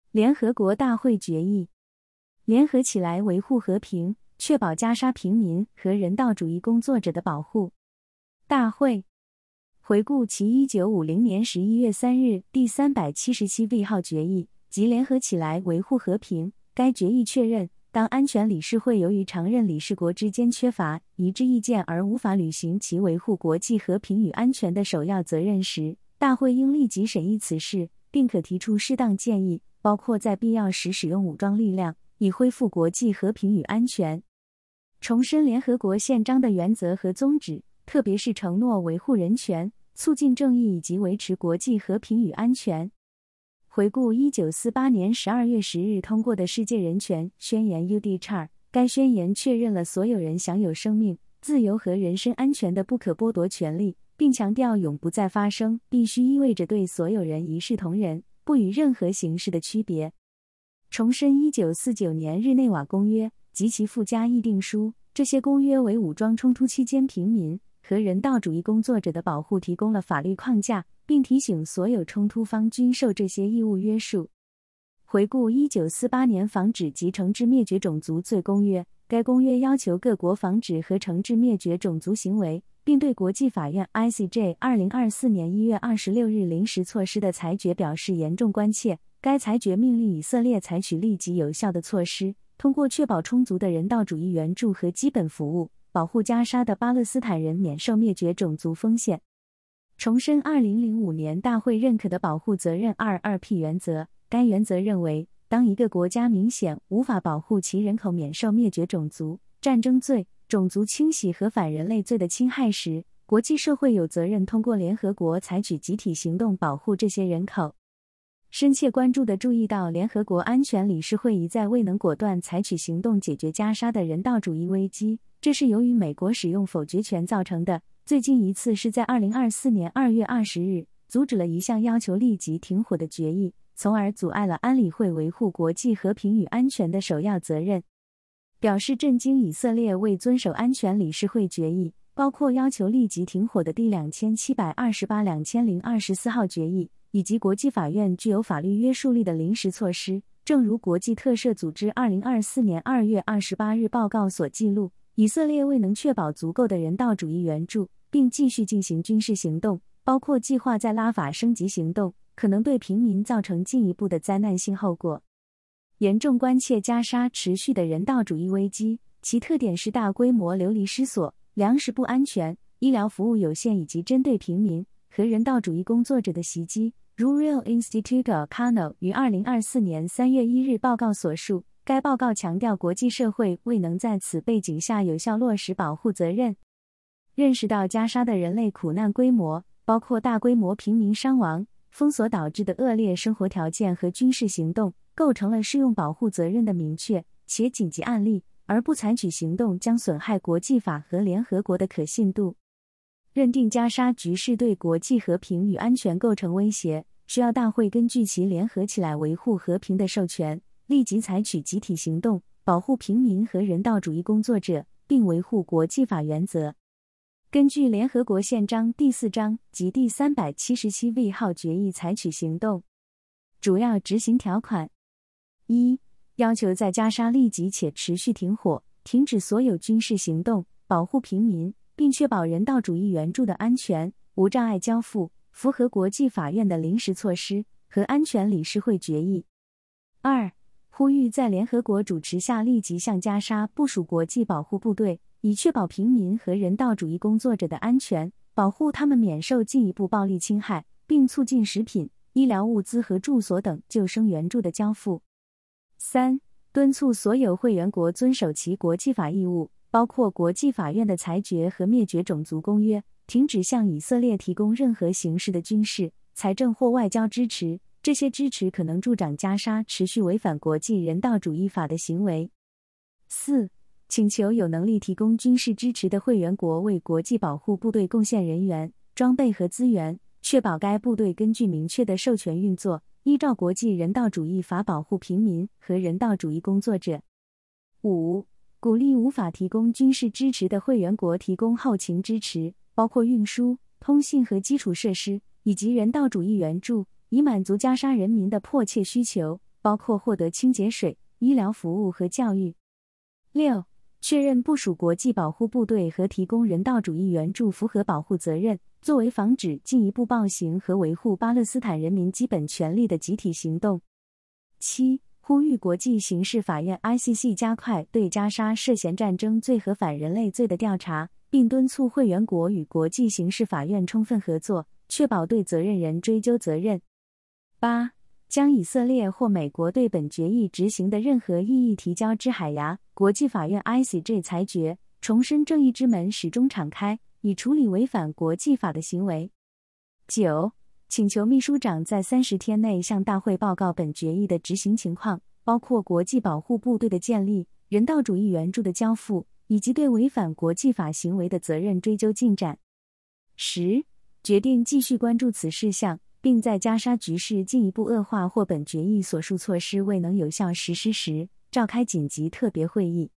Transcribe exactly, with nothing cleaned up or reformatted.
联合国大会决议，联合起来维护和平，确保加沙平民和人道主义工作者的保护。大会回顾其一九五零年十一月三日第三百七十七 V 号决议及联合起来维护和平。该决议确认，当安全理事会由于常任理事国之间缺乏一致意见而无法履行其维护国际和平与安全的首要责任时，大会应立即审议此事，并可提出适当建议，包括在必要时使用武装力量，以恢复国际和平与安全。重申联合国宪章的原则和宗旨，特别是承诺维护人权、促进正义以及维持国际和平与安全。回顾一九四八年十二月十日通过的世界人权宣言 U D C R， 该宣言确认了所有人享有生命、自由和人身安全的不可剥夺权利，并强调永不再发生必须意味着对所有人一视同仁，不与任何形式的区别。重申一九四九年日内瓦公约及其附加议定书，这些公约为武装冲突期间平民和人道主义工作者的保护提供了法律框架，并提醒所有冲突方均受这些义务约束。回顾一九四八年防止及惩治灭绝种族罪公约，该公约要求各国防止和惩治灭绝种族行为，并对国际法院 I C J 二零二四年一月二十六日临时措施的裁决表示严重关切。该裁决命令以色列采取立即有效的措施，通过确保充足的人道主义援助和基本服务，保护加沙的巴勒斯坦人免受灭绝种族风险。重申二零零五年大会认可的保护责任 二 二 P 原则，该原则认为，当一个国家明显无法保护其人口免受灭绝种族、战争罪、种族清洗和反人类罪的侵害时，国际社会有责任通过联合国采取集体行动保护这些人口。深切关注地注意到，联合国安全理事会一再未能果断采取行动解决加沙的人道主义危机，这是由于美国使用否决权造成的。最近一次是在二零二四年二月二十日，阻止了一项要求立即停火的决议，从而阻碍了安理会维护国际和平与安全的首要责任。表示震惊以色列未遵守安全理事会决议，包括要求立即停火的第两千七百二十八 两千零二十四号决议，以及国际法院具有法律约束力的临时措施。正如国际特赦组织二零二四年二月二十八日报告所记录，以色列未能确保足够的人道主义援助，并继续进行军事行动，包括计划在拉法升级行动，可能对平民造成进一步的灾难性后果。严重关切加沙持续的人道主义危机，其特点是大规模流离失所、粮食不安全、医疗服务有限以及针对平民和人道主义工作者的袭击。如 Real Institute of Kano 于二零二四年三月一日报告所述，该报告强调国际社会未能在此背景下有效落实保护责任。认识到加沙的人类苦难规模，包括大规模平民伤亡、封锁导致的恶劣生活条件和军事行动，构成了适用保护责任的明确且紧急案例，而不采取行动将损害国际法和联合国的可信度。认定加沙局势对国际和平与安全构成威胁，需要大会根据其联合起来维护和平的授权，立即采取集体行动，保护平民和人道主义工作者，并维护国际法原则。根据联合国宪章第四章及第三百七十七 V 号决议采取行动。主要执行条款：一、要求在加沙立即且持续停火，停止所有军事行动，保护平民，并确保人道主义援助的安全、无障碍交付，符合国际法院的临时措施和安全理事会决议。二、呼吁在联合国主持下立即向加沙部署国际保护部队，以确保平民和人道主义工作者的安全，保护他们免受进一步暴力侵害，并促进食品、医疗物资和住所等救生援助的交付。三、敦促所有会员国遵守其国际法义务，包括国际法院的裁决和灭绝种族公约，停止向以色列提供任何形式的军事、财政或外交支持，这些支持可能助长加沙持续违反国际人道主义法的行为。四、请求有能力提供军事支持的会员国为国际保护部队贡献人员、装备和资源，确保该部队根据明确的授权运作，依照国际人道主义法保护平民和人道主义工作者。五、鼓励无法提供军事支持的会员国提供后勤支持，包括运输、通信和基础设施，以及人道主义援助，以满足加沙人民的迫切需求， 包括获得清洁水、医疗服务和教育。六、确认部署国际保护部队和提供人道主义援助符合保护责任，作为防止进一步暴行和维护巴勒斯坦人民基本权利的集体行动。七、呼吁国际刑事法院 I C C 加快对加沙涉嫌战争罪和反人类罪的调查，并敦促会员国与国际刑事法院充分合作，确保对责任人追究责任。八、将以色列或美国对本决议执行的任何异议提交至海牙国际法院 I C J 裁决，重申正义之门始终敞开，以处理违反国际法的行为。九、请求秘书长在三十天内向大会报告本决议的执行情况，包括国际保护部队的建立、人道主义援助的交付，以及对违反国际法行为的责任追究进展。十、决定继续关注此事项，并在加沙局势进一步恶化或本决议所述措施未能有效实施时，召开紧急特别会议。